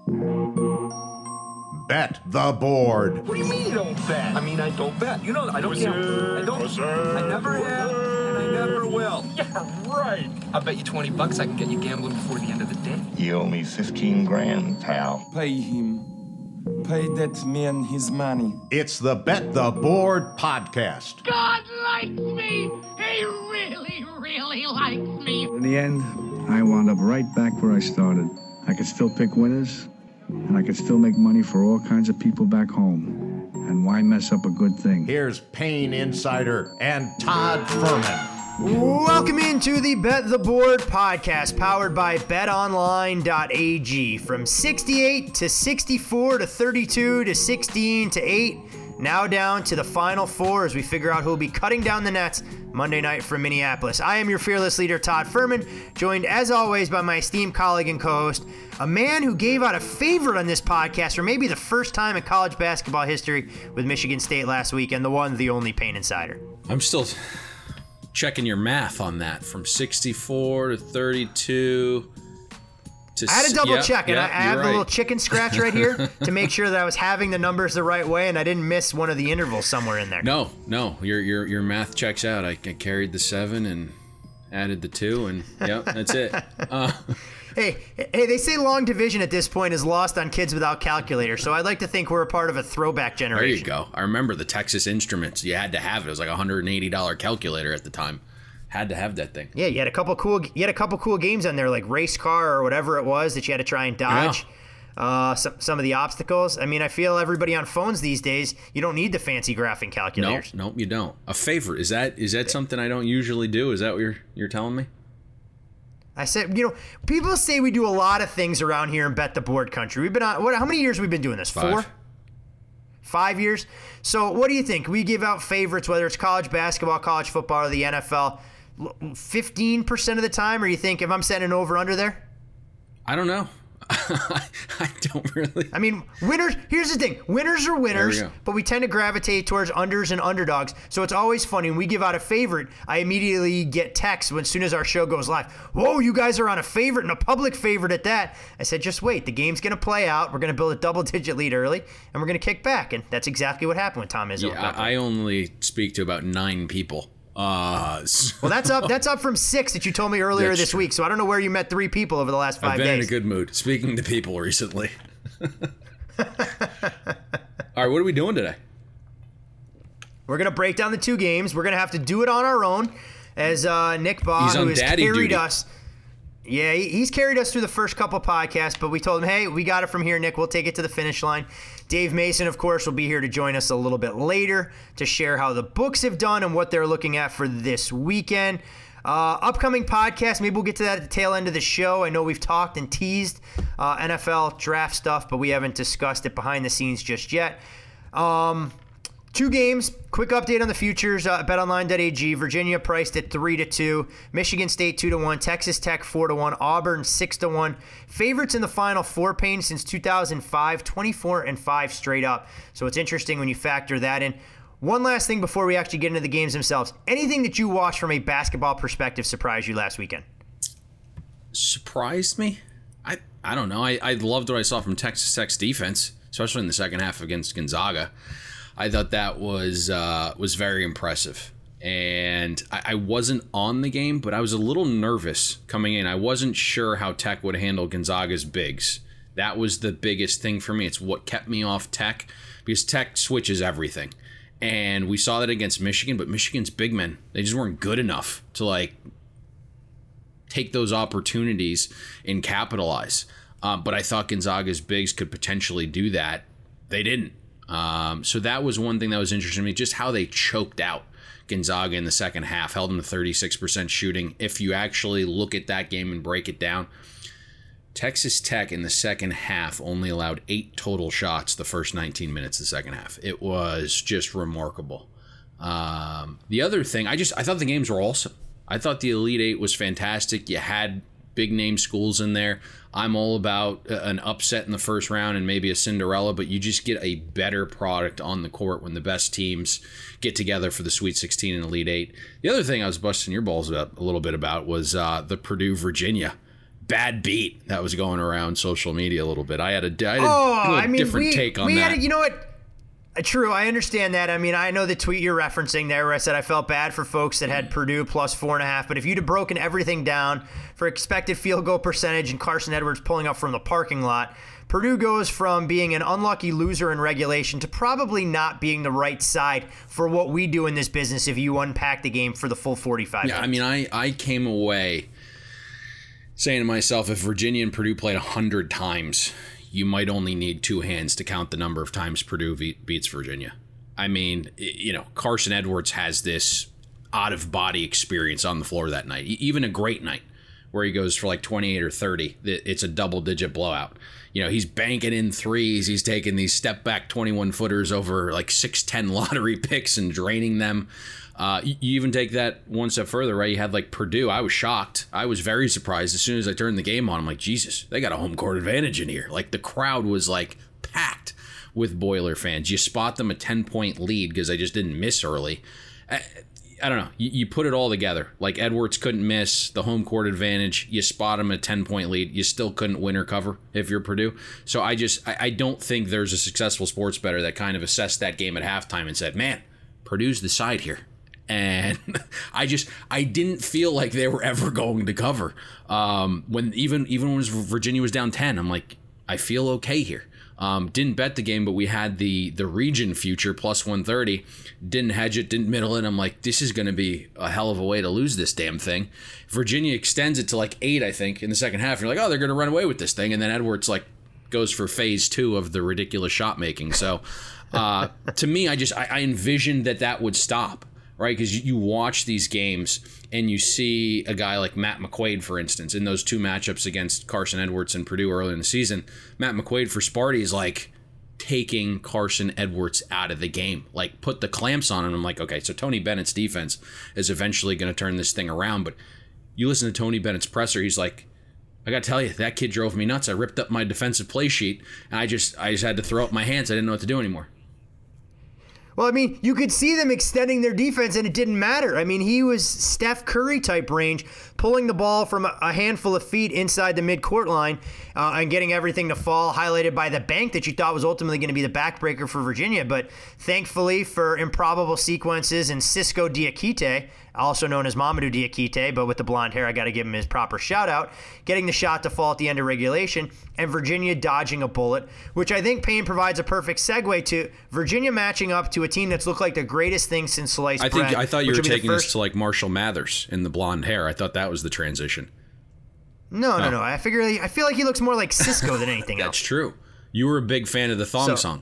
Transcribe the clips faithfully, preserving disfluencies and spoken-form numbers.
Bet the board. What do you mean you don't bet? I mean, I don't bet. You know, I don't gamble. I don't. I never have, and I never will. Yeah, right. I'll bet you twenty bucks I can get you gambling before the end of the day. You owe me fifteen grand, pal. Pay him. Pay that man his money. It's the Bet the Board podcast. God likes me. He really, really likes me. In the end, I wound up right back where I started. I could still pick winners, and I could still make money for all kinds of people back home. And why mess up a good thing? Here's Payne Insider and Todd Fuhrman. Welcome into the Bet the Board podcast, powered by bet online dot a g. From sixty-eight to sixty-four to thirty-two to sixteen to eight, now down to the final four as we figure out who will be cutting down the nets Monday night from Minneapolis. I am your fearless leader, Todd Fuhrman, joined as always by my esteemed colleague and co-host, a man who gave out a favorite on this podcast for maybe the first time in college basketball history with Michigan State last week, and the one, the only Payne Insider. I'm still checking your math on that, from sixty-four to thirty-two to... I had to double yep, check, and yep, I, I have right. the little chicken scratch right here to make sure that I was having the numbers the right way and I didn't miss one of the intervals somewhere in there. No, no, your your your math checks out. I, I carried the seven and added the two, and yep, that's it. Uh, Hey, hey, they say long division at this point is lost on kids without calculators, so I'd like to think we're a part of a throwback generation. there you go. I remember the Texas Instruments. You had to have it. It was like a one hundred eighty dollars calculator at the time. Had to have that thing. Yeah, you had a couple cool, you had a couple cool games on there, like race car or whatever it was that you had to try and dodge. Yeah. Uh, some some of the obstacles. I mean, I feel everybody on phones these days, you don't need the fancy graphing calculators. No, no, you don't. A favorite, is that is that something I don't usually do? Is that what you're you're telling me? I said, you know, people say we do a lot of things around here in Bet the Board country. We've been on, what? How many years have we been doing this? Five. Four? Five years? So what do you think? We give out favorites, whether it's college basketball, college football, or the N F L, fifteen percent of the time? Or you think if I'm setting an over-under there? I don't know. I don't really. I mean, winners, here's the thing. Winners are winners, There we go. but we tend to gravitate towards unders and underdogs. So it's always funny. When we give out a favorite, I immediately get texts when, as soon as our show goes live. Whoa, you guys are on a favorite and a public favorite at that. I said, just wait. The game's going to play out. We're going to build a double-digit lead early, and we're going to kick back. And that's exactly what happened with Tom Izzo. Yeah, I, I only speak to about nine people. Uh, so Well, that's up That's up from six that you told me earlier That's this true. week. So I don't know where you met three people over the last five I've been days. in a good mood speaking to people recently. All right, what are we doing today? We're going to break down the two games. We're going to have to do it on our own as uh, Nick Baugh, He's on who has daddy carried duty. us. Yeah, he- he's carried us through the first couple podcasts, but we told him, hey, we got it from here, Nick. We'll take it to the finish line. Dave Mason, of course, will be here to join us a little bit later to share how the books have done and what they're looking at for this weekend. Uh, upcoming podcast, maybe we'll get to that at the tail end of the show. I know we've talked and teased uh, N F L draft stuff, but we haven't discussed it behind the scenes just yet. Um, two games, quick update on the futures. Uh, bet online dot a g. Virginia priced at three to two, Michigan State two to one, Texas Tech four to one, Auburn six to one. Favorites in the Final Four, Payne, since two thousand five, twenty-four and five straight up. So it's interesting when you factor that in. One last thing before we actually get into the games themselves. Anything that you watched from a basketball perspective surprised you last weekend? Surprised me? I I don't know. I, I loved what I saw from Texas Tech's defense, especially in the second half against Gonzaga. I thought that was uh, was very impressive. And I, I wasn't on the game, but I was a little nervous coming in. I wasn't sure how Tech would handle Gonzaga's bigs. That was the biggest thing for me. It's what kept me off Tech, because Tech switches everything. And we saw that against Michigan, but Michigan's big men, they just weren't good enough to like take those opportunities and capitalize. Um, but I thought Gonzaga's bigs could potentially do that. They didn't. Um, so that was one thing that was interesting to me, just how they choked out Gonzaga in the second half, held them to thirty-six percent shooting. If you actually look at that game and break it down, Texas Tech in the second half only allowed eight total shots the first nineteen minutes of the second half. It was just remarkable. Um, the other thing, I just I thought the games were awesome. I thought the Elite Eight was fantastic. You had big name schools in there. I'm all about an upset in the first round and maybe a Cinderella, but you just get a better product on the court when the best teams get together for the Sweet sixteen and Elite Eight. The other thing I was busting your balls about a little bit about was uh, the Purdue-Virginia bad beat that was going around social media a little bit. I had a, I had a, oh, a I mean, different we, take on we that. Had a, you know what? True, I understand that. I mean, I know the tweet you're referencing there where I said I felt bad for folks that had Purdue plus four and a half. But if you'd have broken everything down for expected field goal percentage and Carson Edwards pulling up from the parking lot, Purdue goes from being an unlucky loser in regulation to probably not being the right side for what we do in this business if you unpack the game for the full forty-five Yeah, minutes. I mean, I, I came away saying to myself, if Virginia and Purdue played one hundred times, you might only need two hands to count the number of times Purdue be- beats Virginia. I mean, you know, Carson Edwards has this out-of-body experience on the floor that night. Even a great night where he goes for like twenty-eight or thirty, it's a double-digit blowout. You know, he's banking in threes. He's taking these step-back twenty-one footers over like six ten lottery picks and draining them. Uh, you even take that one step further, right? You had like Purdue. I was shocked. I was very surprised as soon as I turned the game on. I'm like, Jesus, they got a home court advantage in here. Like the crowd was like packed with Boiler fans. You spot them a ten-point lead because they just didn't miss early. I, I don't know. You, you put it all together. Like Edwards couldn't miss the home court advantage. You spot them a ten-point lead. You still couldn't win or cover if you're Purdue. So I just I, I don't think there's a successful sports bettor that kind of assessed that game at halftime and said, man, Purdue's the side here. And I just I didn't feel like they were ever going to cover. Um, when even even when Virginia was down ten, I'm like, I feel okay here. Um, didn't bet the game, but we had the the region future plus one thirty. Didn't hedge it, didn't middle it. I'm like, this is going to be a hell of a way to lose this damn thing. Virginia extends it to like eight, I think, in the second half. You're like, oh, they're going to run away with this thing. And then Edwards like goes for phase two of the ridiculous shot making. So uh, to me, I just I, I envisioned that that would stop. Right, because you watch these games and you see a guy like Matt McQuaid, for instance, in those two matchups against Carson Edwards and Purdue early in the season. Matt McQuaid for Sparty is like taking Carson Edwards out of the game, like put the clamps on him. I'm like, okay, so Tony Bennett's defense is eventually going to turn this thing around. But you listen to Tony Bennett's presser, he's like, I got to tell you, that kid drove me nuts. I ripped up my defensive play sheet, and I just I just had to throw up my hands. I didn't know what to do anymore. Well, I mean, you could see them extending their defense, and it didn't matter. I mean, he was Steph Curry type range, pulling the ball from a handful of feet inside the midcourt line uh, and getting everything to fall, highlighted by the bank that you thought was ultimately going to be the backbreaker for Virginia. But thankfully for improbable sequences and Cisco Diakite, also known as Mamadou Diakite, but with the blonde hair, I got to give him his proper shout out, getting the shot to fall at the end of regulation, and Virginia dodging a bullet, which I think Payne provides a perfect segue to Virginia matching up to a team that's looked like the greatest thing since sliced I bread. think I thought you were taking first... this to like Marshall Mathers in the blonde hair. I thought that was the transition. No, no, oh. no. I figure I feel like he looks more like Cisco than anything That's else. That's true. You were a big fan of the thong so, song.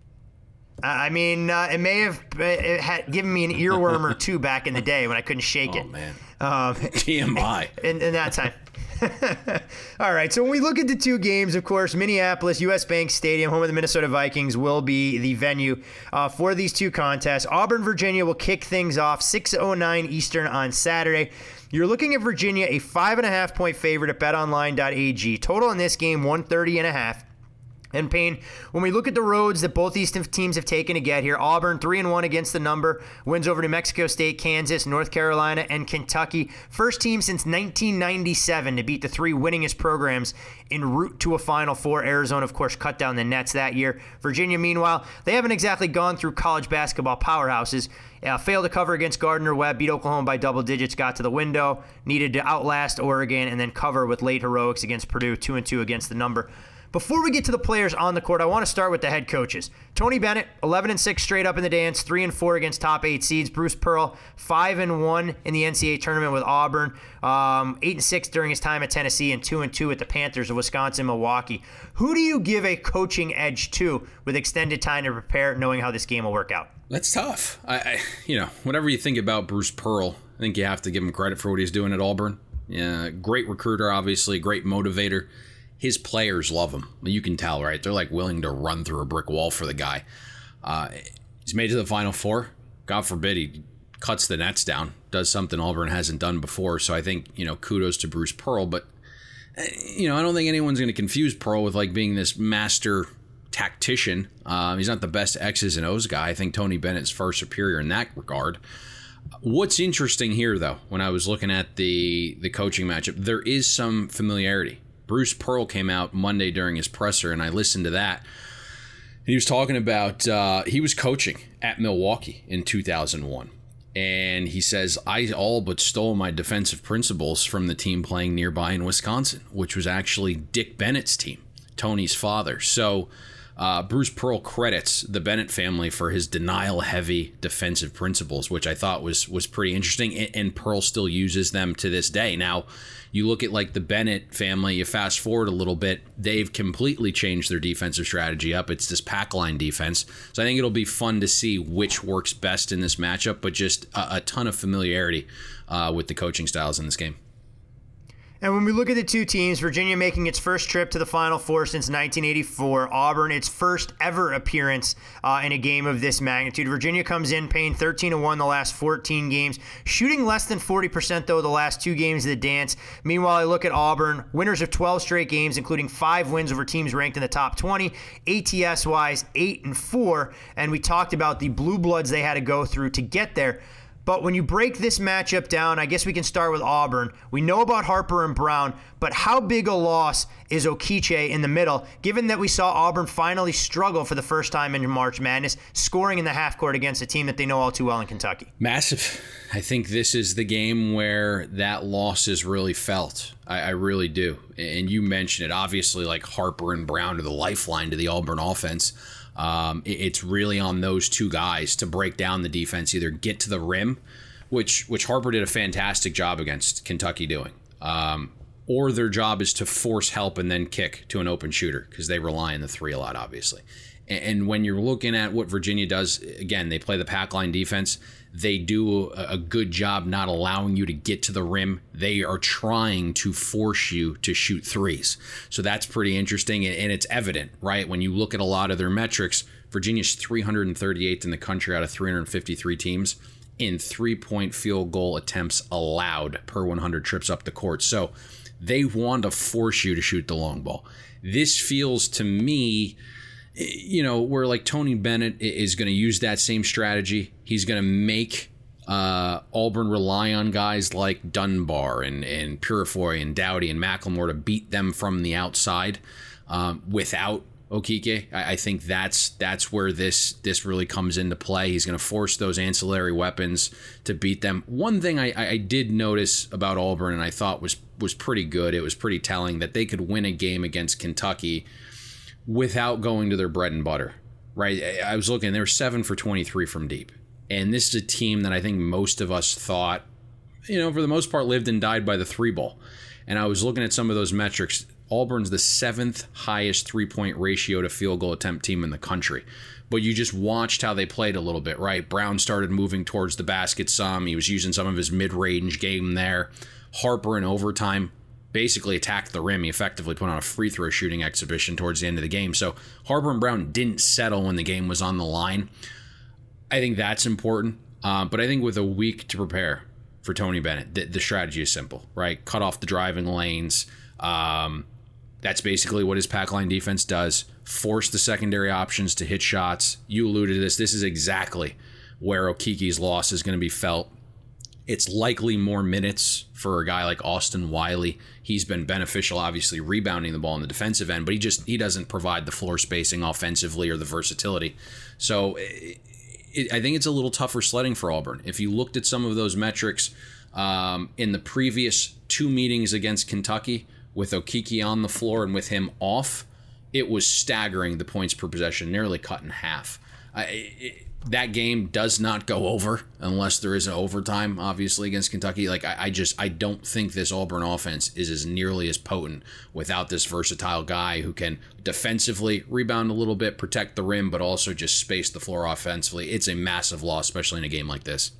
I mean, uh, it may have it had given me an earworm or two back in the day when I couldn't shake oh, it. Oh, man. Um, T M I. In, in that time. All right, so when we look at the two games, of course, Minneapolis, U S Bank Stadium, home of the Minnesota Vikings, will be the venue uh, for these two contests. Auburn, Virginia will kick things off six oh nine Eastern on Saturday. You're looking at Virginia, a five and a half point favorite at bet online dot a g. Total in this game, one thirty and a half. And Payne, when we look at the roads that both these teams have taken to get here, Auburn three and one against the number, wins over New Mexico State, Kansas, North Carolina, and Kentucky. First team since nineteen ninety-seven to beat the three winningest programs en route to a Final Four. Arizona, of course, cut down the nets that year. Virginia, meanwhile, they haven't exactly gone through college basketball powerhouses. Uh, failed to cover against Gardner-Webb, beat Oklahoma by double digits, got to the window, needed to outlast Oregon, and then cover with late heroics against Purdue, two and two against the number. Before we get to the players on the court, I want to start with the head coaches. Tony Bennett, eleven and six straight up in the dance, three and four against top eight seeds. Bruce Pearl, five and one in the N C double A tournament with Auburn, um, eight and six during his time at Tennessee, and two and two at the Panthers of Wisconsin, Milwaukee. Who do you give a coaching edge to with extended time to prepare, knowing how this game will work out? That's tough. I, I you know, whatever you think about Bruce Pearl, I think you have to give him credit for what he's doing at Auburn. Yeah, great recruiter, obviously, great motivator. His players love him. You can tell, right? They're like willing to run through a brick wall for the guy. Uh, he's made it to the Final Four. God forbid he cuts the nets down, does something Auburn hasn't done before. So I think, you know, kudos to Bruce Pearl. But, you know, I don't think anyone's going to confuse Pearl with like being this master tactician. Um, he's not the best X's and O's guy. I think Tony Bennett's far superior in that regard. What's interesting here, though, when I was looking at the, the coaching matchup, there is some familiarity. Bruce Pearl came out Monday during his presser, and I listened to that. He was talking about uh, he was coaching at Milwaukee in two thousand one. And he says, I all but stole my defensive principles from the team playing nearby in Wisconsin, which was actually Dick Bennett's team, Tony's father. So uh, Bruce Pearl credits the Bennett family for his denial-heavy defensive principles, which I thought was was pretty interesting. And, and Pearl still uses them to this day. Now, you look at like the Bennett family, you fast forward a little bit, they've completely changed their defensive strategy up. It's this pack line defense. So I think it'll be fun to see which works best in this matchup, but just a, a ton of familiarity uh, with the coaching styles in this game. And when we look at the two teams, Virginia making its first trip to the Final Four since nineteen eighty-four, Auburn its first ever appearance uh, in a game of this magnitude. Virginia comes in paying thirteen to one the last fourteen games, shooting less than forty percent though the last two games of the dance. Meanwhile, I look at Auburn, winners of twelve straight games, including five wins over teams ranked in the top twenty, A T S-wise eight and four, and we talked about the blue bloods they had to go through to get there. But when you break this matchup down, I guess we can start with Auburn. We know about Harper and Brown, but how big a loss is Okiche in the middle, given that we saw Auburn finally struggle for the first time in March Madness, scoring in the half court against a team that they know all too well in Kentucky? Massive. I think this is the game where that loss is really felt. I, I really do. And you mentioned it. Obviously, like Harper and Brown are the lifeline to the Auburn offense. Um, it's really on those two guys to break down the defense, either get to the rim, which which Harper did a fantastic job against Kentucky doing, um, or their job is to force help and then kick to an open shooter because they rely on the three a lot, obviously. And, and when you're looking at what Virginia does, again, they play the pack line defense. They do a, a good job not allowing you to get to the rim. They are trying to force you to shoot threes. So that's pretty interesting, and, and it's evident, right? When you look at a lot of their metrics, Virginia's three hundred thirty-eighth in the country out of three hundred fifty-three teams in three-point field goal attempts allowed per one hundred trips up the court. So they want to force you to shoot the long ball. This feels to me, you know, where like Tony Bennett is going to use that same strategy. He's going to make uh, Auburn rely on guys like Dunbar and, and Purifoy and Dowdy and McLemore to beat them from the outside um, without Okike. I, I think that's that's where this this really comes into play. He's going to force those ancillary weapons to beat them. One thing I, I did notice about Auburn, and I thought was was pretty good, it was pretty telling, that they could win a game against Kentucky without going to their bread and butter, right? I was looking, they were seven for twenty-three from deep. And this is a team that I think most of us thought, you know, for the most part, lived and died by the three ball. And I was looking at some of those metrics. Auburn's the seventh highest three-point ratio to field goal attempt team in the country. But you just watched how they played a little bit, right? Brown started moving towards the basket some. He was using some of his mid-range game there. Harper in overtime basically attacked the rim. He effectively put on a free throw shooting exhibition towards the end of the game. So Harper and Brown didn't settle when the game was on the line. I think that's important. Uh, but I think with a week to prepare for Tony Bennett, the, the strategy is simple, right? Cut off the driving lanes. Um, that's basically what his pack line defense does. Force the secondary options to hit shots. You alluded to this. This is exactly where Okiki's loss is going to be felt. It's likely more minutes for a guy like Austin Wiley. He's been beneficial, obviously, rebounding the ball on the defensive end, but he just he doesn't provide the floor spacing offensively or the versatility. So it, it, I think it's a little tougher sledding for Auburn. If you looked at some of those metrics um, in the previous two meetings against Kentucky, with Okiki on the floor and with him off, it was staggering, the points per possession, nearly cut in half. Uh, it, that game does not go over unless there is an overtime, obviously, against Kentucky. Like I, I just I don't think this Auburn offense is as nearly as potent without this versatile guy who can defensively rebound a little bit, protect the rim, but also just space the floor offensively. It's a massive loss, especially in a game like this.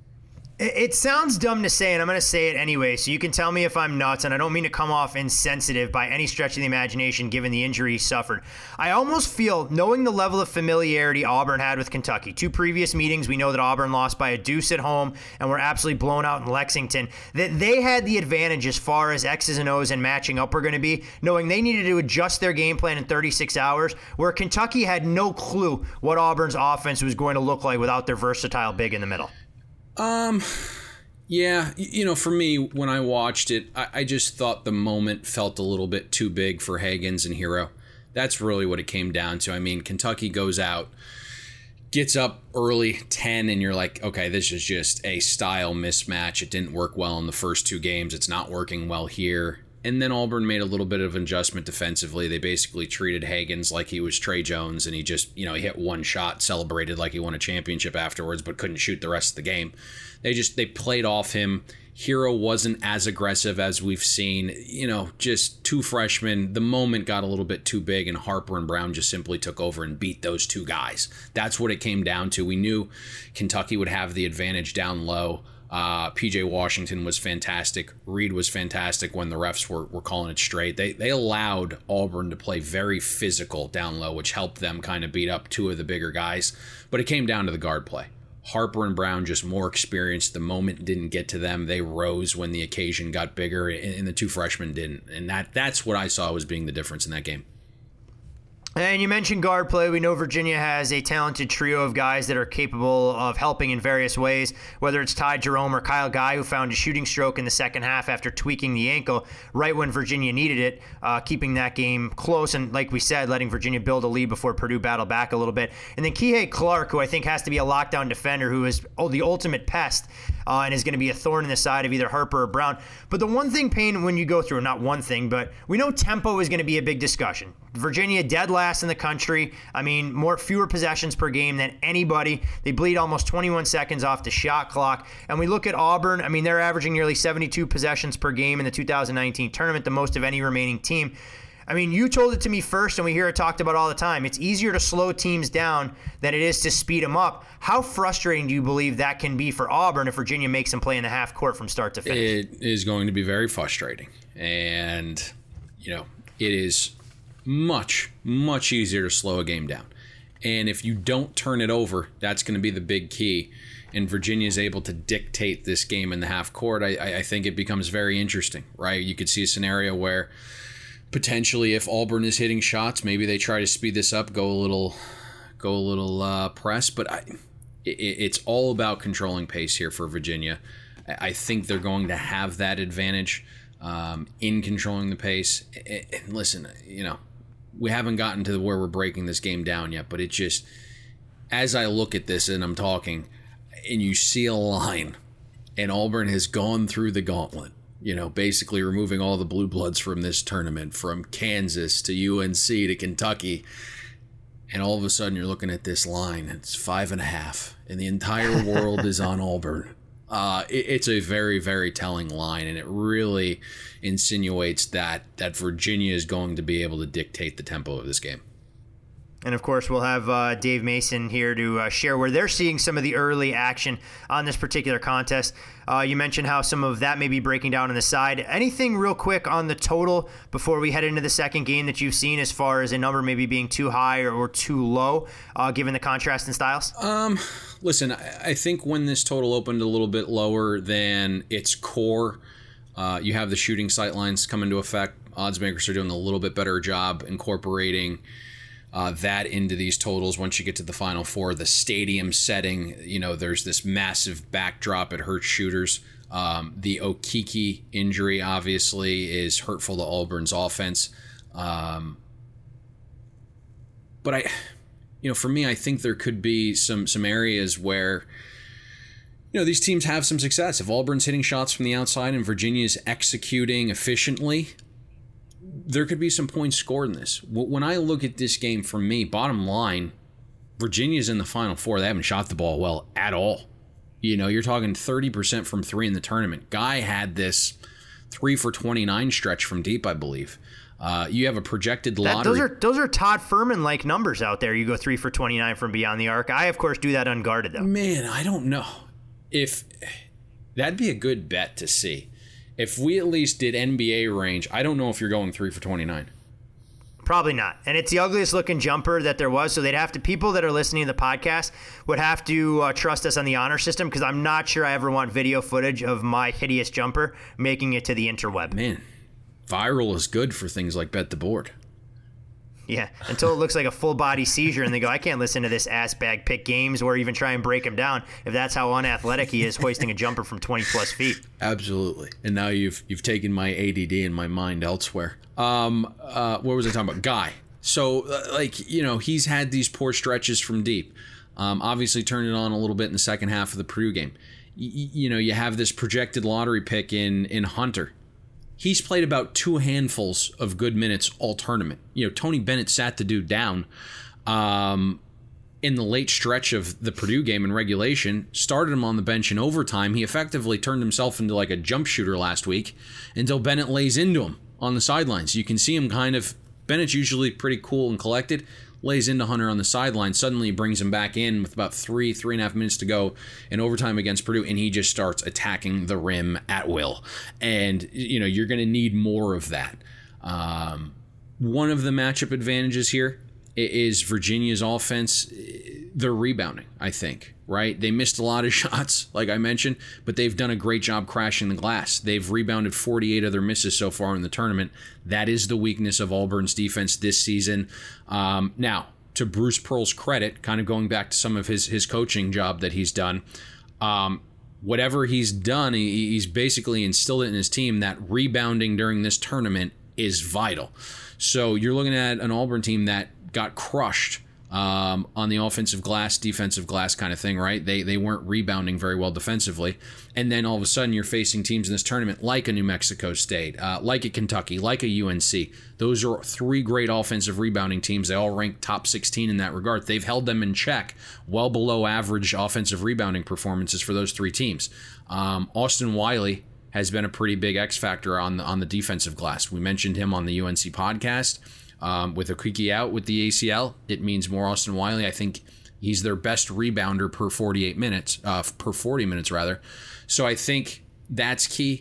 It sounds dumb to say, and I'm going to say it anyway, so you can tell me if I'm nuts, and I don't mean to come off insensitive by any stretch of the imagination given the injury he suffered. I almost feel, knowing the level of familiarity Auburn had with Kentucky, two previous meetings, we know that Auburn lost by a deuce at home and were absolutely blown out in Lexington, that they had the advantage as far as X's and O's and matching up were going to be, knowing they needed to adjust their game plan in thirty-six hours, where Kentucky had no clue what Auburn's offense was going to look like without their versatile big in the middle. Um, yeah, you know, for me, when I watched it, I, I just thought the moment felt a little bit too big for Hagans and Hero. That's really what it came down to. I mean, Kentucky goes out, gets up early, ten, and you're like, okay, this is just a style mismatch. It didn't work well in the first two games. It's not working well here. And then Auburn made a little bit of adjustment defensively. They basically treated Hagans like he was Trey Jones, and he just, you know, he hit one shot, celebrated like he won a championship afterwards, but couldn't shoot the rest of the game. They just, they played off him. Hero wasn't as aggressive as we've seen. You know, just two freshmen. The moment got a little bit too big, and Harper and Brown just simply took over and beat those two guys. That's what it came down to. We knew Kentucky would have the advantage down low. Uh, P J Washington was fantastic. Reed was fantastic when the refs were, were calling it straight. They they allowed Auburn to play very physical down low, which helped them kind of beat up two of the bigger guys. But it came down to the guard play. Harper and Brown just more experienced. The moment didn't get to them. They rose when the occasion got bigger, and the two freshmen didn't. And that that's what I saw as being the difference in that game. And you mentioned guard play. We know Virginia has a talented trio of guys that are capable of helping in various ways, whether it's Ty Jerome or Kyle Guy, who found a shooting stroke in the second half after tweaking the ankle right when Virginia needed it, uh, keeping that game close and, like we said, letting Virginia build a lead before Purdue battled back a little bit. And then Kihei Clark, who I think has to be a lockdown defender, who is oh, the ultimate pest uh, and is going to be a thorn in the side of either Harper or Brown. But the one thing, Payne, when you go through, not one thing, but we know tempo is going to be a big discussion. Virginia dead last in the country. I mean, more fewer possessions per game than anybody. They bleed almost twenty-one seconds off the shot clock. And we look at Auburn. I mean, they're averaging nearly seventy-two possessions per game in the two thousand nineteen tournament, the most of any remaining team. I mean, you told it to me first, and we hear it talked about all the time. It's easier to slow teams down than it is to speed them up. How frustrating do you believe that can be for Auburn if Virginia makes them play in the half court from start to finish? It is going to be very frustrating. And, you know, it is much, much easier to slow a game down. And if you don't turn it over, that's going to be the big key. And Virginia is able to dictate this game in the half court. I, I think it becomes very interesting, right? You could see a scenario where potentially if Auburn is hitting shots, maybe they try to speed this up, go a little, go a little uh, press. But I, it, it's all about controlling pace here for Virginia. I think they're going to have that advantage um, in controlling the pace. And listen, you know, we haven't gotten to where we're breaking this game down yet, but it just, as I look at this and I'm talking, and you see a line, and Auburn has gone through the gauntlet, you know, basically removing all the blue bloods from this tournament, from Kansas to U N C to Kentucky, and all of a sudden you're looking at this line, it's five and a half, and the entire world is on Auburn. Uh, it, it's a very, very telling line, and it really insinuates that that Virginia is going to be able to dictate the tempo of this game. And, of course, we'll have uh, Dave Mason here to uh, share where they're seeing some of the early action on this particular contest. Uh, you mentioned how some of that may be breaking down on the side. Anything real quick on the total before we head into the second game that you've seen as far as a number maybe being too high or, or too low, uh, given the contrast in styles? Um, listen, I, I think when this total opened a little bit lower than its core, uh, you have the shooting sight lines come into effect. Odds makers are doing a little bit better job incorporating Uh, that into these totals. Once you get to the Final Four, the stadium setting, you know, there's this massive backdrop. It hurts shooters. Um, the Okeke injury obviously is hurtful to Auburn's offense. Um, but I, you know, for me, I think there could be some some areas where, you know, these teams have some success. If Auburn's hitting shots from the outside and Virginia's executing efficiently, there could be some points scored in this. When I look at this game, for me, bottom line, Virginia's in the Final Four. They haven't shot the ball well at all. You know, you're talking thirty percent from three in the tournament. Guy had this three for twenty-nine stretch from deep, I believe. Uh, you have a projected lottery. That, those are those are Todd Furman-like numbers out there. You go three for twenty-nine from beyond the arc. I, of course, do that unguarded, though. Man, I don't know. If that'd be a good bet to see. If we at least did N B A range, I don't know if you're going three for twenty-nine. Probably not. And it's the ugliest looking jumper that there was. So they'd have to, people that are listening to the podcast would have to uh, trust us on the honor system, because I'm not sure I ever want video footage of my hideous jumper making it to the interweb. Man, viral is good for things like Bet the Board. Yeah, until it looks like a full-body seizure and they go, I can't listen to this ass bag pick games or even try and break him down if that's how unathletic he is hoisting a jumper from twenty-plus feet. Absolutely. And now you've you've taken my A D D and my mind elsewhere. Um, uh, what was I talking about? Guy. So, uh, like, you know, he's had these poor stretches from deep. Um, obviously turned it on a little bit in the second half of the Purdue game. Y- you know, you have this projected lottery pick in in Hunter. He's played about two handfuls of good minutes all tournament. You know, Tony Bennett sat the dude down um, in the late stretch of the Purdue game in regulation, started him on the bench in overtime. He effectively turned himself into like a jump shooter last week until Bennett lays into him on the sidelines. You can see him kind of, Bennett's usually pretty cool and collected, lays into Hunter on the sideline. Suddenly he brings him back in with about three, three and a half minutes to go in overtime against Purdue, and he just starts attacking the rim at will. And, you know, you're going to need more of that. Um, one of the matchup advantages here is Virginia's offense. They're rebounding, I think, right? They missed a lot of shots, like I mentioned, but they've done a great job crashing the glass. They've rebounded forty-eight of their misses so far in the tournament. That is the weakness of Auburn's defense this season. Um, now, to Bruce Pearl's credit, kind of going back to some of his, his coaching job that he's done, um, whatever he's done, he, he's basically instilled it in his team that rebounding during this tournament is vital. So you're looking at an Auburn team that got crushed um, on the offensive glass, defensive glass kind of thing, right? They they weren't rebounding very well defensively. And then all of a sudden you're facing teams in this tournament like a New Mexico State, uh, like a Kentucky, like a U N C. Those are three great offensive rebounding teams. They all rank top sixteen in that regard. They've held them in check, well below average offensive rebounding performances for those three teams. Um, Austin Wiley has been a pretty big X factor on the, on the defensive glass. We mentioned him on the U N C podcast. Um, with Okeke out with the A C L, it means more Austin Wiley. I think he's their best rebounder per forty-eight minutes, uh, per forty minutes rather. So I think that's key.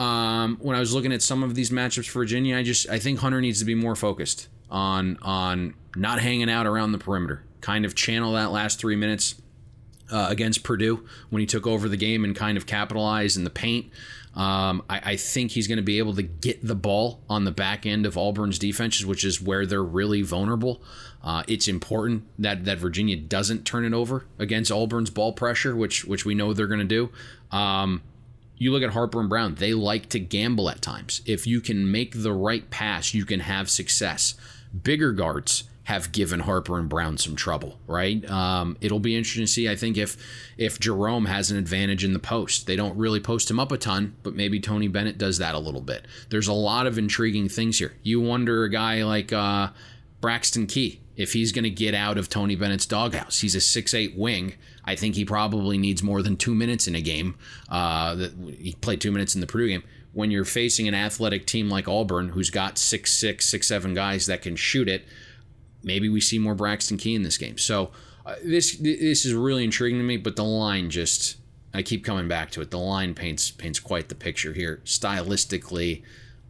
Um, when I was looking at some of these matchups for Virginia, I just I think Hunter needs to be more focused on on not hanging out around the perimeter. Kind of channel that last three minutes uh, against Purdue when he took over the game and kind of capitalize in the paint. Um, I, I think he's going to be able to get the ball on the back end of Auburn's defenses, which is where they're really vulnerable. Uh, it's important that, that Virginia doesn't turn it over against Auburn's ball pressure, which which we know they're going to do. Um, you look at Harper and Brown, they like to gamble at times. If you can make the right pass, you can have success. Bigger guards have given Harper and Brown some trouble, right? Um, it'll be interesting to see, I think, if if Jerome has an advantage in the post. They don't really post him up a ton, but maybe Tony Bennett does that a little bit. There's a lot of intriguing things here. You wonder a guy like uh, Braxton Key, if he's going to get out of Tony Bennett's doghouse. He's a six eight wing. I think he probably needs more than two minutes in a game. Uh, he played two minutes in the Purdue game. When you're facing an athletic team like Auburn, who's got six six, six seven guys that can shoot it, maybe we see more Braxton Key in this game. So uh, this this is really intriguing to me, but the line just, I keep coming back to it. The line paints paints quite the picture here. Stylistically,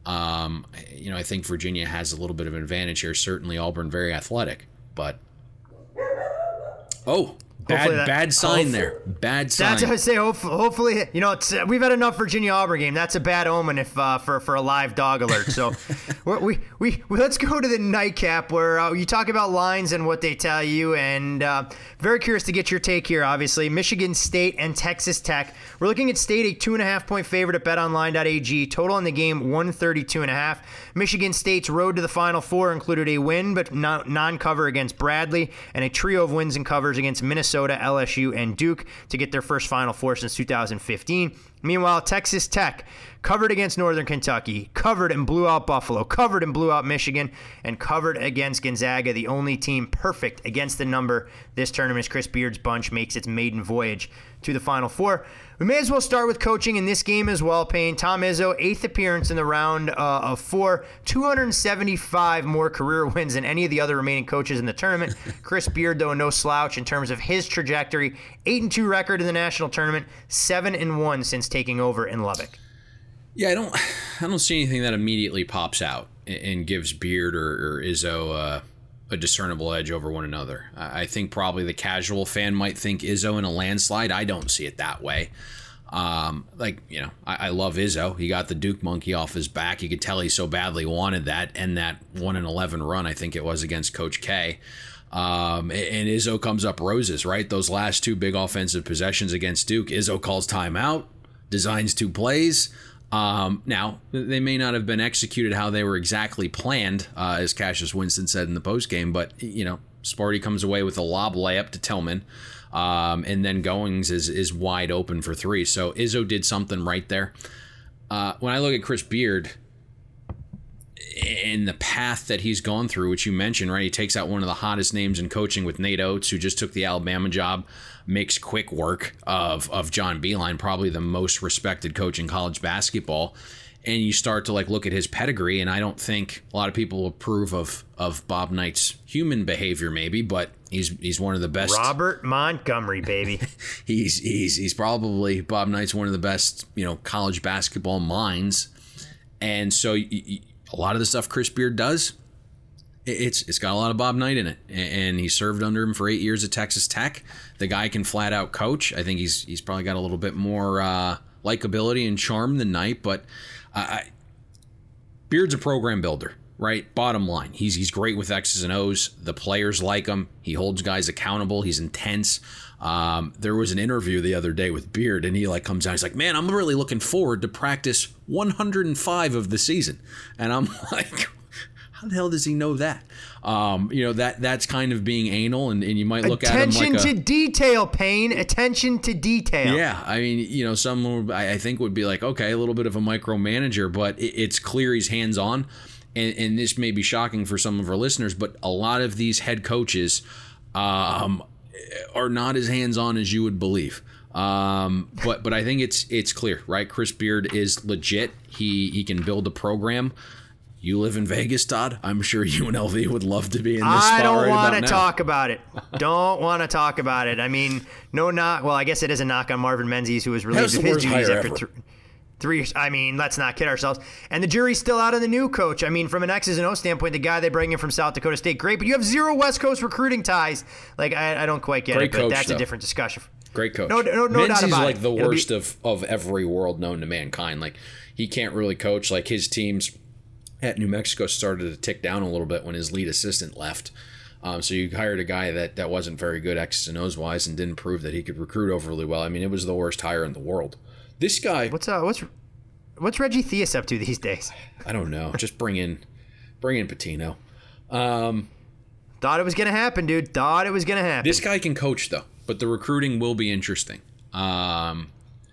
um, you know, I think Virginia has a little bit of an advantage here. Certainly Auburn very athletic, but oh, bad that, bad sign there. Bad sign. That's what I say. Hopefully, hopefully you know, it's, uh, we've had enough Virginia Auburn game. That's a bad omen if uh, for for a live dog alert. So we, we, we we let's go to the nightcap where uh, you talk about lines and what they tell you. And uh, very curious to get your take here. Obviously, Michigan State and Texas Tech. We're looking at State a two and a half point favorite at bet online dot a g. Total in the game one thirty-two and a half. Michigan State's road to the Final Four included a win but non-cover against Bradley and a trio of wins and covers against Minnesota, L S U, and Duke to get their first Final Four since two thousand fifteen. Meanwhile, Texas Tech covered against Northern Kentucky, covered and blew out Buffalo, covered and blew out Michigan, and covered against Gonzaga, the only team perfect against the number this tournament as Chris Beard's bunch makes its maiden voyage to the Final Four. We may as well start with coaching in this game as well, Payne. Tom Izzo, eighth appearance in the round uh, of four, two hundred seventy-five more career wins than any of the other remaining coaches in the tournament. Chris Beard, though, no slouch in terms of his trajectory. eight and two record in the national tournament, seven and one since taking over in Lubbock. Yeah, I don't I don't see anything that immediately pops out and gives Beard or, or Izzo uh, a discernible edge over one another. I think probably the casual fan might think Izzo in a landslide. I don't see it that way. Um, like, you know, I, I love Izzo. He got the Duke monkey off his back. You could tell he so badly wanted that, and that one and eleven run, I think it was, against Coach K. Um, and Izzo comes up roses, right? Those last two big offensive possessions against Duke, Izzo calls timeout, designs two plays. Um, now, they may not have been executed how they were exactly planned, uh, as Cassius Winston said in the postgame, but, you know, Sparty comes away with a lob layup to Tillman. Um, and then Goings is is wide open for three. So Izzo did something right there. Uh, when I look at Chris Beard and the path that he's gone through, which you mentioned, right? He takes out one of the hottest names in coaching with Nate Oates, who just took the Alabama job, makes quick work of of John Beilein, probably the most respected coach in college basketball. And you start to like look at his pedigree, and I don't think a lot of people approve of of Bob Knight's human behavior, maybe, but he's he's one of the best. Robert Montgomery, baby. he's he's he's probably Bob Knight's one of the best, you know, college basketball minds, and so y- y- a lot of the stuff Chris Beard does, it's it's got a lot of Bob Knight in it, and he served under him for eight years at Texas Tech. The guy can flat out coach. I think he's he's probably got a little bit more uh, likability and charm than Knight, but. Uh, Beard's a program builder, right? Bottom line, he's he's great with X's and O's. The players like him. He holds guys accountable. He's intense. Um, there was an interview the other day with Beard, and he like comes out. He's like, "Man, I'm really looking forward to practice one hundred five of the season." And I'm like, "How the hell does he know that?" Um, you know, that that's kind of being anal, and, and you might look Attention at him like to a, detail, Payne. Attention to detail. Yeah, I mean, you know, some I I think would be like, okay, a little bit of a micromanager, but it, it's clear he's hands-on, and, and this may be shocking for some of our listeners, but a lot of these head coaches um, are not as hands-on as you would believe. Um, but but I think it's it's clear, right? Chris Beard is legit. He he can build a program. You live in Vegas, Todd. I'm sure U N L V would love to be in this I spot don't right want about to now. talk about it. Don't want to talk about it. I mean, no knock. Well, I guess it is a knock on Marvin Menzies, who was relieved That's of the his worst duties hire after ever. th- three years. I mean, let's not kid ourselves. And the jury's still out on the new coach. I mean, from an X's and O standpoint, the guy they bring in from South Dakota State, great, but you have zero West Coast recruiting ties. Like, I, I don't quite get Great it, but coach, that's though. a different discussion. Great coach. No, no, no doubt Menzies about is like it. the It'll worst be- of, of every world known to mankind. Like, he can't really coach. Like, his teams at New Mexico started to tick down a little bit when his lead assistant left. Um, so you hired a guy that, that wasn't very good X's and O's wise and didn't prove that he could recruit overly well. I mean, it was the worst hire in the world. This guy, What's uh, what's what's Reggie Theus up to these days? I don't know. Just bring in, bring in Patino. Um, Thought it was gonna happen, dude. Thought it was gonna happen. This guy can coach, though, but the recruiting will be interesting. Um,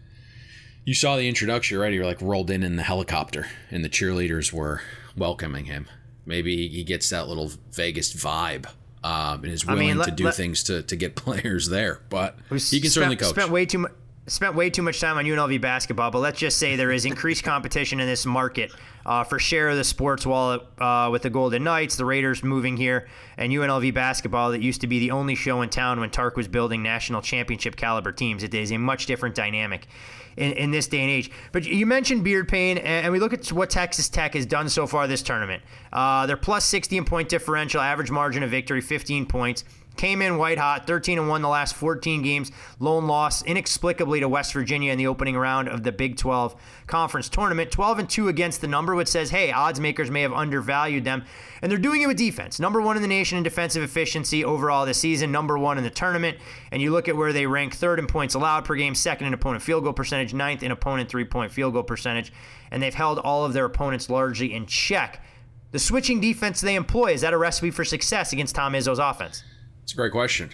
you saw the introduction, right? You're like rolled in in the helicopter, and the cheerleaders were welcoming him. Maybe he gets that little Vegas vibe um, and is I willing mean, let- to do let- things to, to get players there. But Who's he can spent, certainly coach. Spent way too much. Spent way too much time on U N L V basketball, but let's just say there is increased competition in this market uh, for share of the sports wallet uh, with the Golden Knights, the Raiders moving here, and U N L V basketball that used to be the only show in town when Tark was building national championship caliber teams. It is a much different dynamic in, in this day and age. But you mentioned Beard, Payne, and we look at what Texas Tech has done so far this tournament. Uh, they're plus sixty in point differential, average margin of victory, fifteen points. Came in white hot, thirteen and one the last fourteen games. Lone loss inexplicably to West Virginia in the opening round of the Big twelve conference tournament. twelve and two against the number, which says, hey, odds makers may have undervalued them. And they're doing it with defense. Number one in the nation in defensive efficiency overall this season. Number one in the tournament. And you look at where they rank: third in points allowed per game, second in opponent field goal percentage, ninth in opponent three-point field goal percentage. And they've held all of their opponents largely in check. The switching defense they employ, is that a recipe for success against Tom Izzo's offense? It's a great question.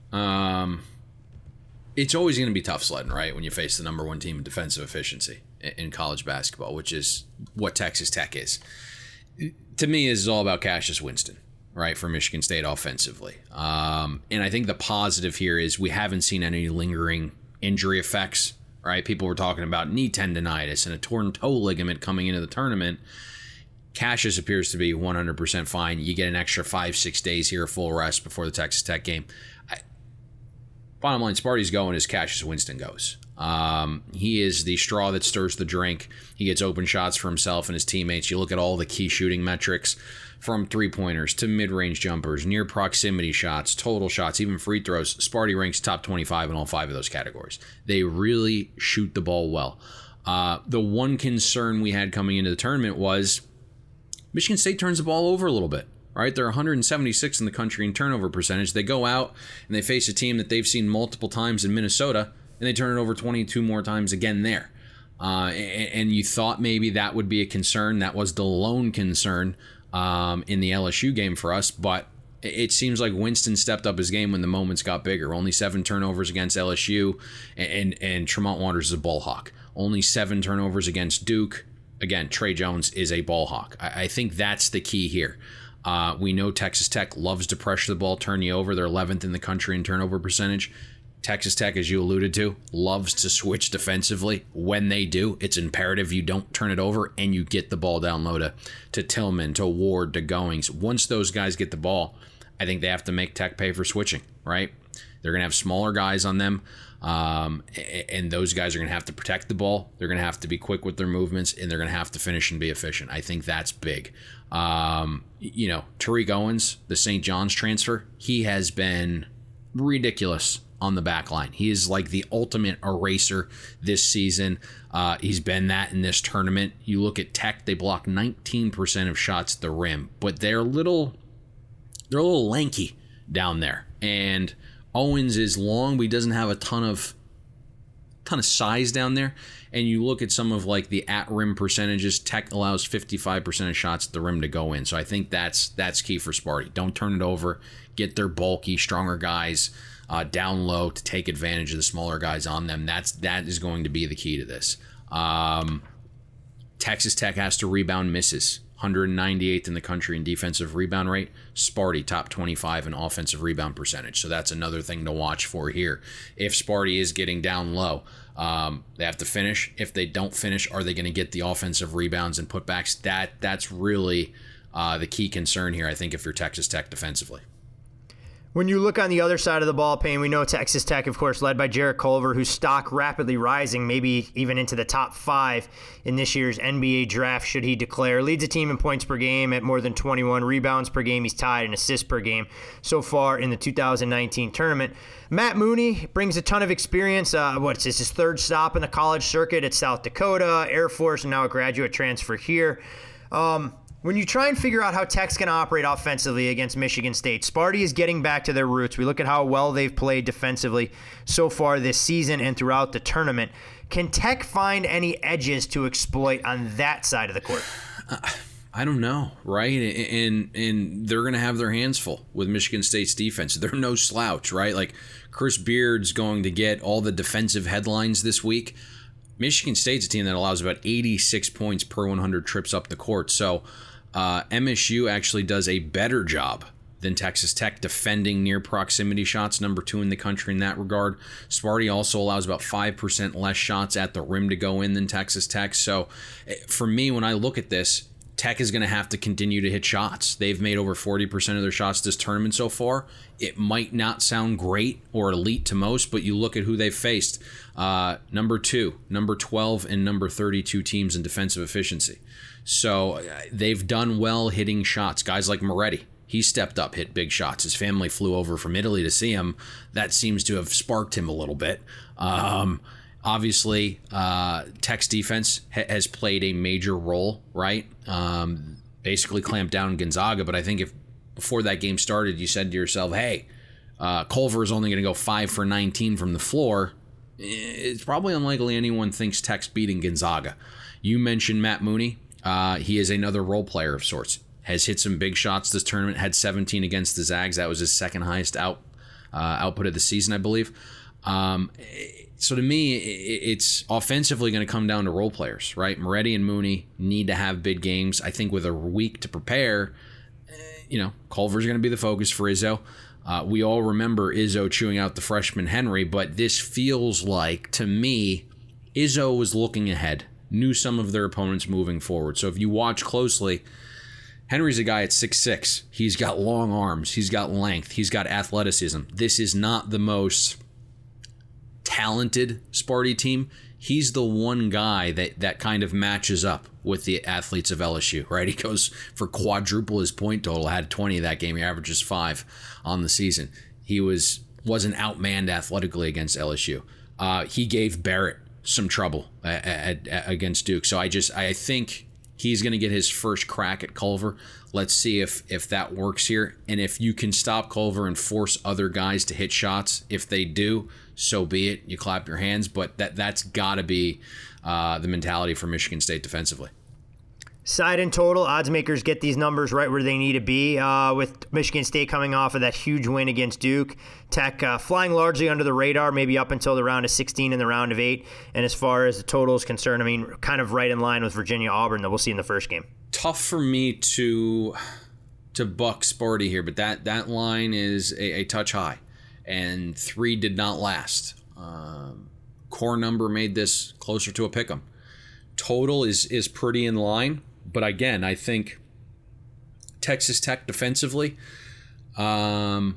Um, it's always going to be tough sledding, right, when you face the number one team in defensive efficiency in, in college basketball, which is what Texas Tech is. To me, it's all about Cassius Winston, right, for Michigan State offensively. Um, and I think the positive here is we haven't seen any lingering injury effects, right? People were talking about knee tendonitis and a torn toe ligament coming into the tournament. Cassius appears to be one hundred percent fine. You get an extra five, six days here, full rest before the Texas Tech game. I, bottom line, Sparty's going as Cassius Winston goes. Um, he is the straw that stirs the drink. He gets open shots for himself and his teammates. You look at all the key shooting metrics, from three-pointers to mid-range jumpers, near proximity shots, total shots, even free throws. Sparty ranks top twenty-five in all five of those categories. They really shoot the ball well. Uh, the one concern we had coming into the tournament was Michigan State turns the ball over a little bit. Right, they're one hundred seventy-sixth in the country in turnover percentage. They go out and they face a team that they've seen multiple times in Minnesota, and they turn it over twenty-two more times again there. Uh, and, and you thought maybe that would be a concern. That was the lone concern um, in the L S U game for us. But it seems like Winston stepped up his game when the moments got bigger. Only seven turnovers against L S U, and, and, and Tremont Waters is a ball hawk. Only seven turnovers against Duke. Again, Trey Jones is a ball hawk. I, I think that's the key here. Uh, we know Texas Tech loves to pressure the ball, turn you over. They're eleventh in the country in turnover percentage. Texas Tech, as you alluded to, loves to switch defensively. When they do, it's imperative you don't turn it over and you get the ball down low to, to Tillman, to Ward, to Goings. Once those guys get the ball, I think they have to make Tech pay for switching, right? They're going to have smaller guys on them, um, and those guys are going to have to protect the ball. They're going to have to be quick with their movements, and they're going to have to finish and be efficient. I think that's big. Um, you know, Tariq Owens, the Saint John's transfer, he has been ridiculous on the back line. He is like the ultimate eraser this season. Uh, he's been that in this tournament. You look at Tech, they block nineteen percent of shots at the rim, but they're little, they're a little lanky down there. And Owens is long, but he doesn't have a ton of ton of size down there. And you look at some of like the at rim percentages, Tech allows fifty-five percent of shots at the rim to go in. So I think that's that's key for Sparty. Don't turn it over. Get their bulky, stronger guys uh, down low to take advantage of the smaller guys on them. That's that is going to be the key to this. Um, Texas Tech has to rebound misses. one hundred ninety-eighth in the country in defensive rebound rate. Sparty top twenty-five in offensive rebound percentage. So that's another thing to watch for here. If Sparty is getting down low, um, they have to finish. If they don't finish, are they going to get the offensive rebounds and putbacks? That that's really uh, the key concern here, I think, if you're Texas Tech defensively. When you look on the other side of the ball, Payne, we know Texas Tech, of course, led by Jarrett Culver, whose stock rapidly rising, maybe even into the top five in this year's N B A draft, should he declare. Leads the team in points per game at more than twenty-one rebounds per game. He's tied in assists per game so far in the two thousand nineteen tournament. Matt Mooney brings a ton of experience. Uh, what's this, his third stop in the college circuit at South Dakota, Air Force, and now a graduate transfer here. Um... When you try and figure out how Tech's going to operate offensively against Michigan State, Sparty is getting back to their roots. We look at how well they've played defensively so far this season and throughout the tournament. Can Tech find any edges to exploit on that side of the court? Uh, I don't know, right? And and they're going to have their hands full with Michigan State's defense. They're no slouch, right? Like Chris Beard's going to get all the defensive headlines this week. Michigan State's a team that allows about eighty-six points per one hundred trips up the court. So Uh, M S U actually does a better job than Texas Tech defending near proximity shots, number two in the country in that regard. Sparty also allows about five percent less shots at the rim to go in than Texas Tech. So for me, when I look at this, Tech is going to have to continue to hit shots. They've made over forty percent of their shots this tournament so far. It might not sound great or elite to most, but you look at who they've faced. Uh, number two, number twelve, and number thirty-two teams in defensive efficiency. So they've done well hitting shots. Guys like Moretti, he stepped up, hit big shots. His family flew over from Italy to see him. That seems to have sparked him a little bit. Um, obviously, uh, Tech's defense ha- has played a major role, right? Um, basically clamped down Gonzaga. But I think if before that game started, you said to yourself, hey, uh, Culver is only going to go five for nineteen from the floor, it's probably unlikely anyone thinks Tech's beating Gonzaga. You mentioned Matt Mooney. Uh, he is another role player of sorts. Has hit some big shots this tournament. Had seventeen against the Zags. That was his second highest out uh, output of the season, I believe. Um, so to me, it's offensively going to come down to role players, right? Moretti and Mooney need to have big games. I think with a week to prepare, you know, Culver's going to be the focus for Izzo. Uh, we all remember Izzo chewing out the freshman Henry, but this feels like, to me, Izzo was looking ahead. Knew some of their opponents moving forward. So if you watch closely, Henry's a guy at six six. He's got long arms. He's got length. He's got athleticism. This is not the most talented Sparty team, he's the one guy that, that kind of matches up with the athletes of L S U, right? He goes for quadruple his point total, had twenty that game. He averages five on the season. He was, wasn't outmanned athletically against L S U. Uh, he gave Barrett some trouble at, at, at, against Duke. So I just, I think he's going to get his first crack at Culver. Let's see if if that works here. And if you can stop Culver and force other guys to hit shots, if they do, so be it. You clap your hands. But that, that's got to be uh, the mentality for Michigan State defensively. Side and total, odds makers get these numbers right where they need to be. Uh, with Michigan State coming off of that huge win against Duke, Tech uh, flying largely under the radar, maybe up until the round of sixteen and the round of eight. And as far as the total is concerned, I mean, kind of right in line with Virginia Auburn that we'll see in the first game. Tough for me to to buck Sparty here, but that that line is a, a touch high, and three did not last. Um, core number made this closer to a pick'em. Total is is pretty in line. But again, I think Texas Tech defensively, um,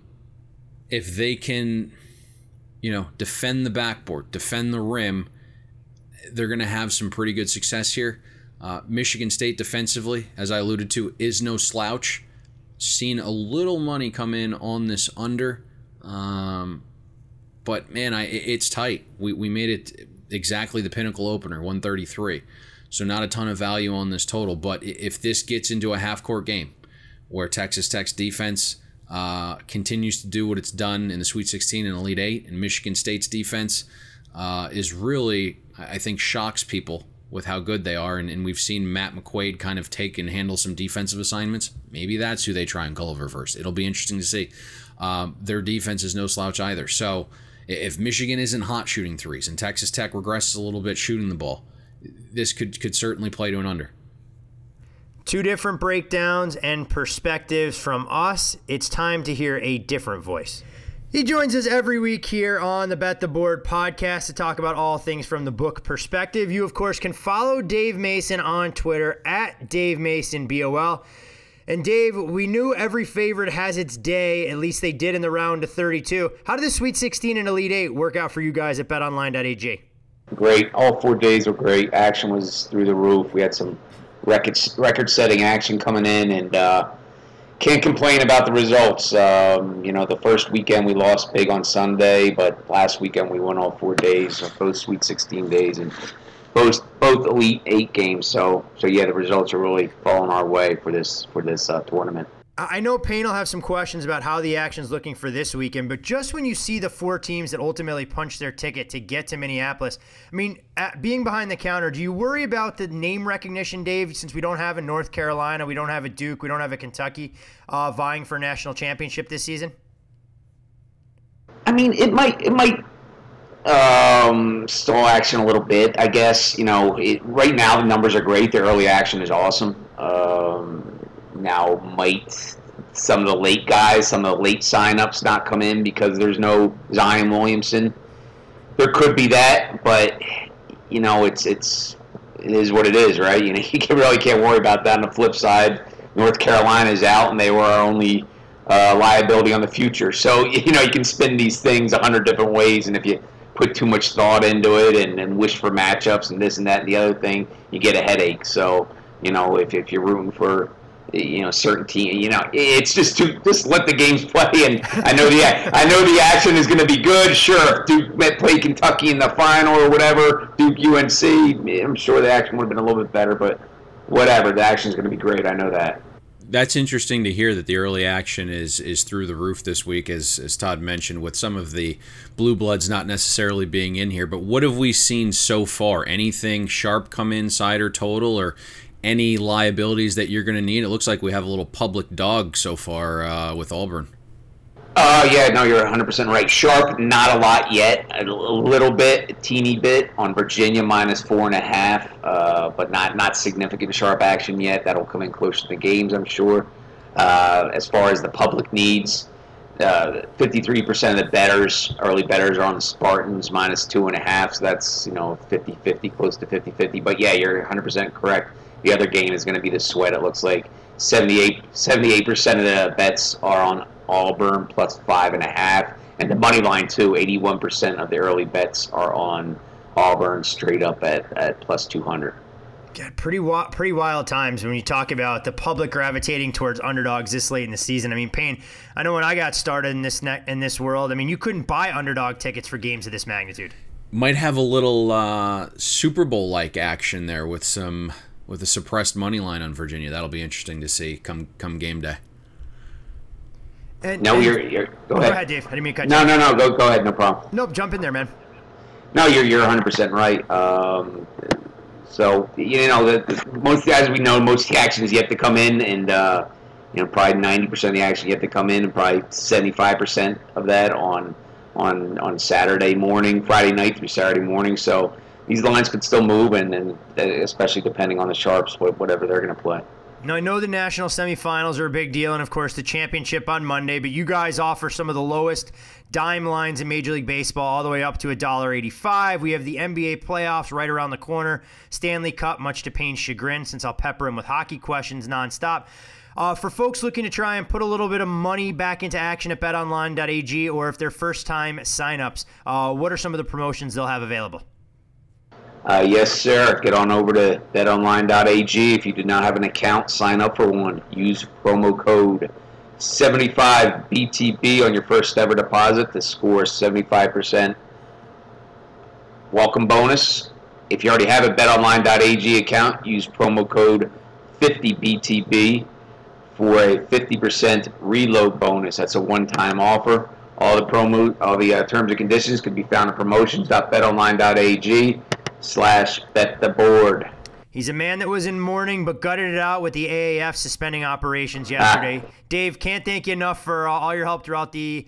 if they can, you know, defend the backboard, defend the rim, they're going to have some pretty good success here. Uh, Michigan State defensively, as I alluded to, is no slouch. Seen a little money come in on this under, um, but man, I it's tight. We we made it exactly the Pinnacle opener, one thirty-three. So not a ton of value on this total. But if this gets into a half-court game where Texas Tech's defense uh, continues to do what it's done in the Sweet sixteen and Elite Eight, and Michigan State's defense uh, is really, I think, shocks people with how good they are. And, and we've seen Matt McQuaid kind of take and handle some defensive assignments. Maybe that's who they try and Culver first. It'll be interesting to see. Um, their defense is no slouch either. So if Michigan isn't hot shooting threes and Texas Tech regresses a little bit shooting the ball, this could could certainly play to an under. Two different breakdowns and perspectives from us. It's time to hear a different voice. He joins us every week here on the Bet the Board podcast to talk about all things from the book perspective. You, of course, can follow Dave Mason on Twitter at Dave Mason B O L. And Dave, we knew every favorite has its day. At least they did in the round of thirty-two. How did the Sweet sixteen and Elite Eight work out for you guys at bet online dot a g? Great. All four days were great. Action was through the roof. We had some record, record-setting action coming in, and uh, can't complain about the results. Um, you know, the first weekend we lost big on Sunday, but last weekend we won all four days, both Sweet sixteen days, and both both Elite Eight games. So, so yeah, the results are really falling our way for this for this uh, tournament. I know Payne will have some questions about how the action's looking for this weekend, but just when you see the four teams that ultimately punch their ticket to get to Minneapolis, I mean, at being behind the counter, do you worry about the name recognition, Dave, since we don't have a North Carolina, we don't have a Duke, we don't have a Kentucky uh, vying for a national championship this season? I mean, it might it might um, stall action a little bit, I guess. You know, it, right now the numbers are great. The early action is awesome. Um, Now, might some of the late guys, some of the late signups not come in because there's no Zion Williamson? There could be that, but you know, it's it's it is what it is, right? You know, you can, really can't worry about that. On the flip side, North Carolina is out, and they were our only uh, liability on the future. So you know, you can spin these things a hundred different ways, and if you put too much thought into it and, and wish for matchups and this and that and the other thing, you get a headache. So you know, if if you're rooting for you know, certain team, you know, it's just to just let the games play. And I know the I know the action is going to be good. Sure, if Duke play Kentucky in the final or whatever, Duke U N C, I'm sure the action would have been a little bit better. But whatever, the action is going to be great. I know that. That's interesting to hear that the early action is is through the roof this week, as as Todd mentioned, with some of the blue bloods not necessarily being in here. But what have we seen so far? Anything sharp come in, side or total, or any liabilities that you're going to need? It looks like we have a little public dog so far uh, with Auburn. Uh, yeah, no, you're one hundred percent right. Sharp, not a lot yet. A little bit, a teeny bit on Virginia, minus four and a half, uh, but not not significant sharp action yet. That'll come in close to the games, I'm sure. Uh, as far as the public needs, uh, fifty-three percent of the bettors, early bettors, are on the Spartans, minus two and a half. So that's, you know, fifty-fifty, close to fifty-fifty. But yeah, you're one hundred percent correct. The other game is going to be the Sweat. It looks like seventy-eight percent of the bets are on Auburn plus five and a half. and the money line too. eighty-one percent of the early bets are on Auburn straight up at, at plus two hundred. Yeah, pretty wild, pretty wild times when you talk about the public gravitating towards underdogs this late in the season. I mean, Payne, I know when I got started in this ne- in this world, I mean, you couldn't buy underdog tickets for games of this magnitude. Might have a little uh, Super Bowl-like action there with some with a suppressed money line on Virginia. That'll be interesting to see come come game day. And, no, and, you're, you're go, go ahead. ahead, Dave. I didn't mean to cut no, you. No, no, no. Go go ahead. No problem. Nope, jump in there, man. No, you're you're one hundred percent right. Um, so you know, the, the, most guys we know, most of the action is yet to come in, and uh, you know, probably ninety percent of the action yet to come in, and probably seventy-five percent of that on on on Saturday morning, Friday night through Saturday morning. So these lines could still move, and, and especially depending on the sharps, whatever they're going to play. Now, I know the national semifinals are a big deal, and of course the championship on Monday, but you guys offer some of the lowest dime lines in Major League Baseball, all the way up to one dollar eighty-five. We have the N B A playoffs right around the corner, Stanley Cup, much to Payne's chagrin, since I'll pepper him with hockey questions nonstop. Uh, for folks looking to try and put a little bit of money back into action at bet online dot a g, or if they're first-time signups, uh, what are some of the promotions they'll have available? Uh, yes, sir. Get on over to bet online dot a g. If you do not have an account, sign up for one. Use promo code seventy-five B T B on your first ever deposit to score seventy-five percent welcome bonus. If you already have a bet online dot a g account, use promo code fifty B T B for a fifty percent reload bonus. That's a one-time offer. All the promo, all the uh, terms and conditions can be found at promotions dot bet online dot a g slash bet the board. He's a man that was in mourning but gutted it out with the A A F suspending operations yesterday. Ah. Dave, can't thank you enough for all your help throughout the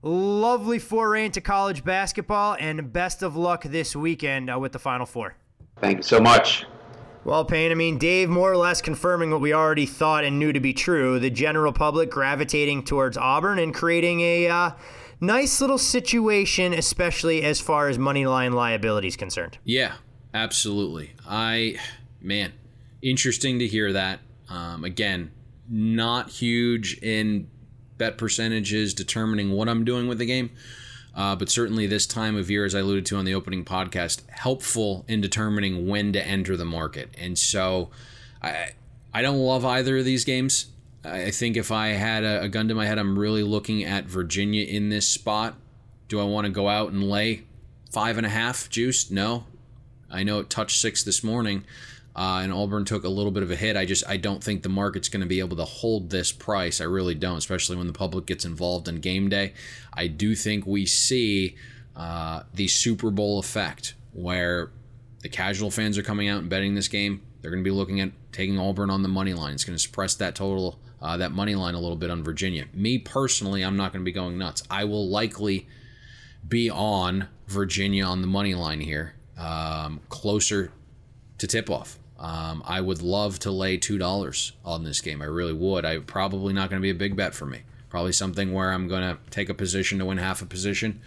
lovely foray into college basketball, and best of luck this weekend uh, with the Final Four. Thank you so much. Well, Payne, I mean, Dave more or less confirming what we already thought and knew to be true, the general public gravitating towards Auburn and creating a uh, nice little situation, especially as far as money line liability is concerned. Yeah, absolutely. I, man, interesting to hear that. Um, again, not huge in bet percentages determining what I'm doing with the game, uh, but certainly this time of year, as I alluded to on the opening podcast, helpful in determining when to enter the market. And so I, I don't love either of these games. I think if I had a, a gun to my head, I'm really looking at Virginia in this spot. Do I want to go out and lay five and a half juice? No. I know it touched six this morning, uh, and Auburn took a little bit of a hit. I just I don't think the market's going to be able to hold this price. I really don't, especially when the public gets involved in game day. I do think we see uh, the Super Bowl effect, where the casual fans are coming out and betting this game. They're going to be looking at taking Auburn on the money line. It's going to suppress that total. Uh, that money line a little bit on Virginia. Me personally, I'm not going to be going nuts. I will likely be on Virginia on the money line here, um, closer to tip-off. Um, I would love to lay two dollars on this game. I really would. I probably not going to be a big bet for me. Probably something where I'm going to take a position to win half a position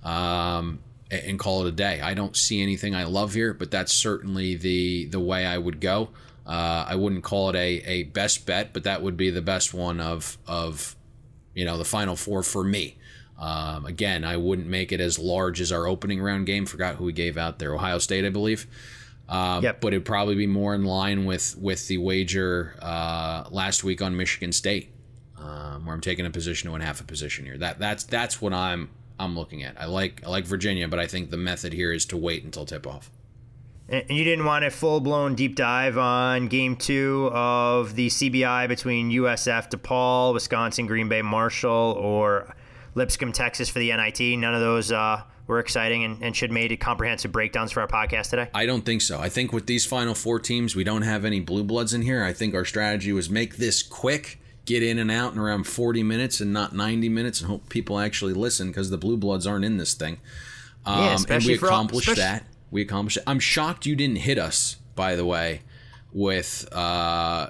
um, and call it a day. I don't see anything I love here, but that's certainly the the way I would go. Uh, I wouldn't call it a, a best bet, but that would be the best one of, of you know, the Final Four for me. Um, again, I wouldn't make it as large as our opening round game. Forgot who we gave out there. Ohio State, I believe. Uh, yep. But it'd probably be more in line with, with the wager uh, last week on Michigan State, um, where I'm taking a position to win half a position here. That that's that's what I'm I'm looking at. I like I like Virginia, but I think the method here is to wait until tip-off. And you didn't want a full-blown deep dive on Game two of the C B I between U S F, DePaul, Wisconsin, Green Bay, Marshall, or Lipscomb, Texas for the N I T? None of those uh, were exciting and, and should made comprehensive breakdowns for our podcast today? I don't think so. I think with these Final Four teams, we don't have any blue bloods in here. I think our strategy was make this quick, get in and out in around forty minutes and not ninety minutes, and hope people actually listen because the blue bloods aren't in this thing. Um, yeah, especially and we accomplished for all, that. We accomplished it. I'm shocked you didn't hit us, by the way, with uh,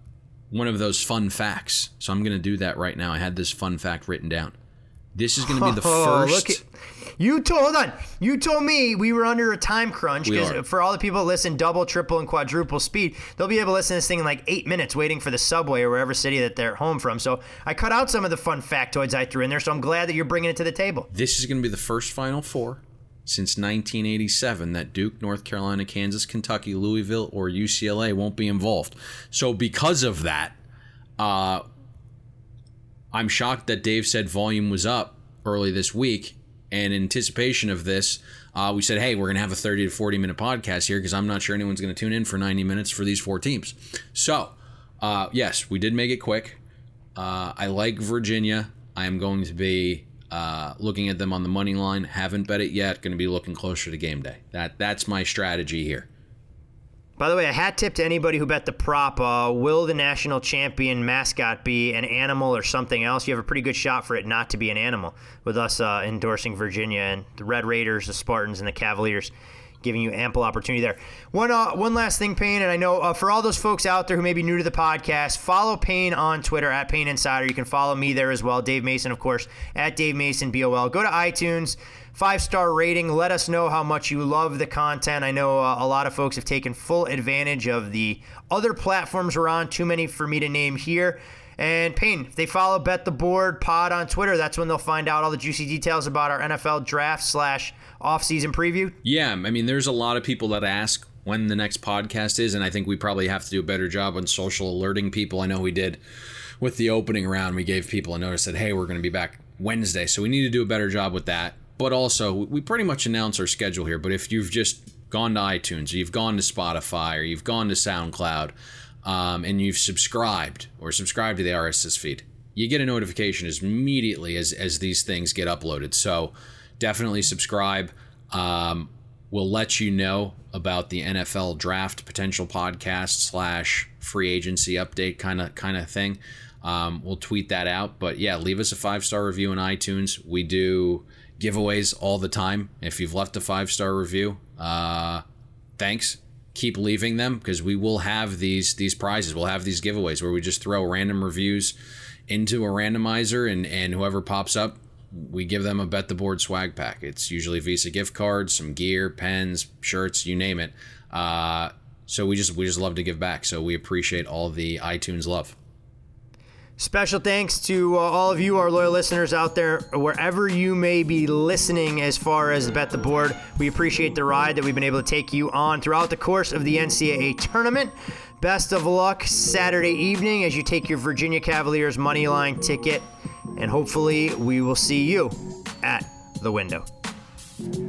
one of those fun facts. So I'm going to do that right now. I had this fun fact written down. This is going to be the oh, first. Look at, You told hold on. You told me we were under a time crunch We because are. for all the people that listen double, triple, and quadruple speed, they'll be able to listen to this thing in like eight minutes waiting for the subway or wherever city that they're home from. So I cut out some of the fun factoids I threw in there. So I'm glad that you're bringing it to the table. This is going to be the first Final Four since nineteen eighty-seven that Duke, North Carolina, Kansas, Kentucky, Louisville, or U C L A won't be involved. So because of that, uh, I'm shocked that Dave said volume was up early this week. And in anticipation of this, uh, we said, hey, we're going to have a thirty to forty minute podcast here because I'm not sure anyone's going to tune in for ninety minutes for these four teams. So, uh, yes, we did make it quick. Uh, I like Virginia. I am going to be uh, looking at them on the money line. Haven't bet it yet. Going to be looking closer to game day. That That's my strategy here. By the way, a hat tip to anybody who bet the prop. Uh, will the national champion mascot be an animal or something else? You have a pretty good shot for it not to be an animal with us uh, endorsing Virginia and the Red Raiders, the Spartans, and the Cavaliers giving you ample opportunity there. One uh, one last thing, Payne, and I know uh, for all those folks out there who may be new to the podcast, follow Payne on Twitter at Payne Insider. You can follow me there as well. Dave Mason, of course, at Dave Mason B O L. Go to iTunes. Five-star rating. Let us know how much you love the content. I know uh, a lot of folks have taken full advantage of the other platforms we're on. Too many for me to name here. And Payne, if they follow Bet the Board Pod on Twitter, that's when they'll find out all the juicy details about our N F L draft slash off-season preview. Yeah, I mean, there's a lot of people that ask when the next podcast is, and I think we probably have to do a better job on social alerting people. I know we did with the opening round. We gave people a notice that, hey, we're going to be back Wednesday, so we need to do a better job with that. But also, we pretty much announce our schedule here. But if you've just gone to iTunes, or you've gone to Spotify, or you've gone to SoundCloud, um, and you've subscribed, or subscribed to the R S S feed, you get a notification as immediately as, as these things get uploaded. So definitely subscribe. Um, we'll let you know about the N F L draft potential podcast slash free agency update kind of kind of thing. Um, we'll tweet that out. But yeah, leave us a five-star review on iTunes. We do giveaways all the time. If you've left a five-star review, uh, thanks. Keep leaving them because we will have these these prizes. We'll have these giveaways where we just throw random reviews into a randomizer, and, and whoever pops up, we give them a Bet the Board swag pack. It's usually Visa gift cards, some gear, pens, shirts, you name it. Uh, so we just we just love to give back. So we appreciate all the iTunes love. Special thanks to uh, all of you, our loyal listeners out there, wherever you may be listening as far as Bet the Board. We appreciate the ride that we've been able to take you on throughout the course of the N C double A tournament. Best of luck Saturday evening as you take your Virginia Cavaliers money line ticket, and hopefully we will see you at the window.